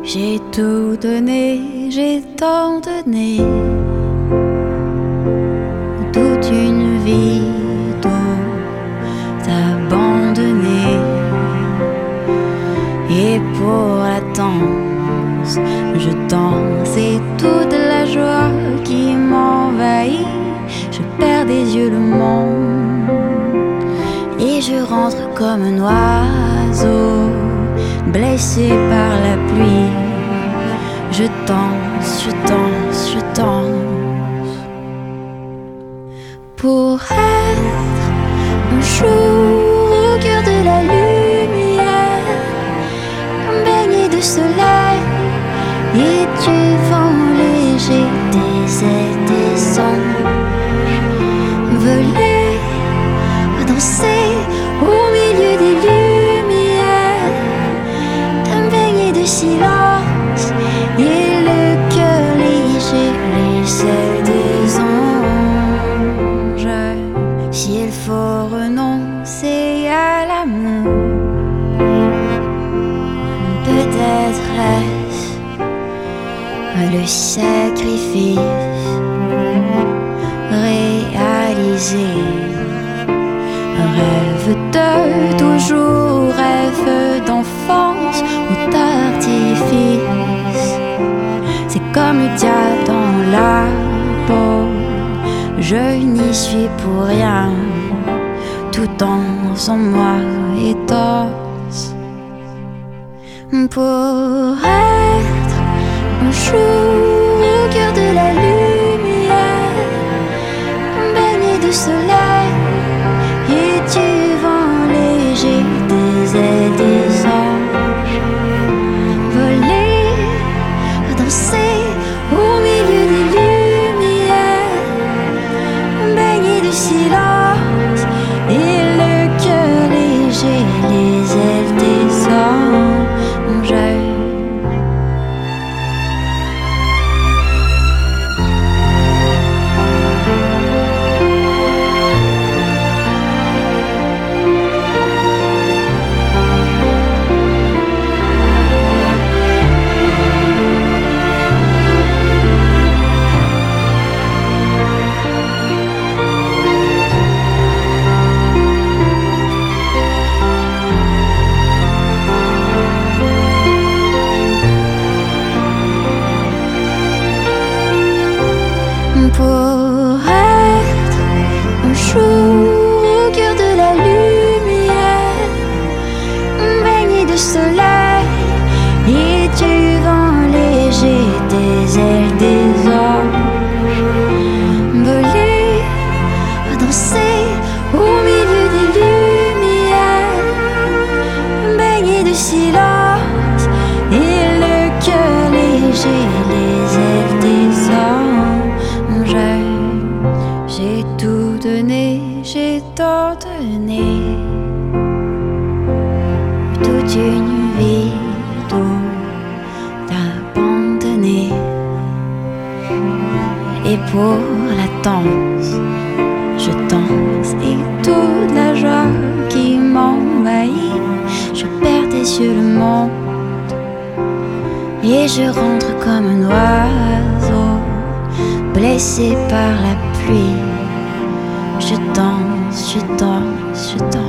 J'ai tout donné, j'ai tant donné, toute une vie tout abandonné. Et pour la danse, je danse et toute la joie qui m'envahit. Je perds des yeux le monde et je rentre comme un oiseau blessé par la pluie. Je danse, je danse, je danse pour être un jour au cœur de la lumière, baigné de soleil et du vent léger, des ailes, des anges, voler, danser au milieu des lumières, baigné de silence et le cœur léger, les ailes des anges. S'il faut renoncer à l'amour, peut-être est-ce le sacrifice réalisé. Un rêve de toujours, rêve d'enfance ou d'artifice. C'est comme le diable dans la peau, je n'y suis pour rien. Tout danse en moi et danse pour être un jour au cœur de la lumière, baigné de soleil et du vent léger, des ailes, des anges, voler, danser au milieu des lumières, baigné de silence et le cœur léger, les ailes des anges. Pour être un jour au cœur de la lumière, baigné de soleil et du vent léger, des ailes, des anges, voler, danser au milieu des lumières, baigné de silence et le cœur léger, les ailes des anges. J'ai tout donné, j'ai tant donné, toute une vie tout abandonnée. Et pour la danse, je danse et toute la joie qui m'envahit. Je perds des yeux le monde et je rentre comme un oiseau blessé par la pluie. Je danse, je danse, je danse.